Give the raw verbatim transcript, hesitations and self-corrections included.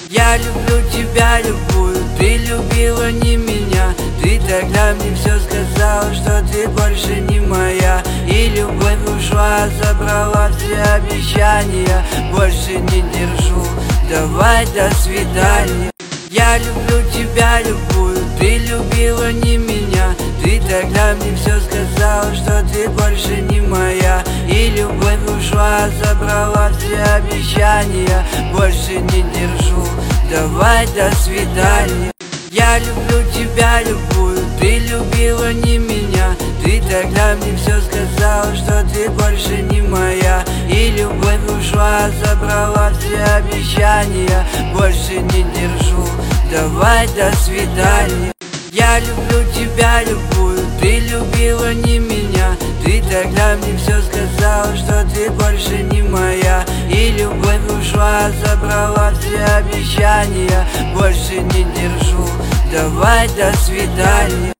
Я люблю тебя, любую, ты любила не меня. Ты тогда мне все сказала, что ты больше не моя. И любовь ушла, забрала все обещания. Больше не держу, давай до свидания. Я люблю тебя, любую, ты любила не меня. Ты тогда мне все сказала, что ты больше не моя. И любовь ушла, забрала все обещания. Больше не держу, давай до свидания. Я люблю тебя, любую, ты любила не меня. Ты тогда мне все сказала, что ты больше не моя. И любовь ушла, забрала все обещания. Больше не держу, давай до свидания. Я люблю тебя, любую, ты любила не меня. Ты тогда мне все сказала, что ты больше не моя. И любовь ушла, забрала все обещания. Больше не держу, давай до свидания.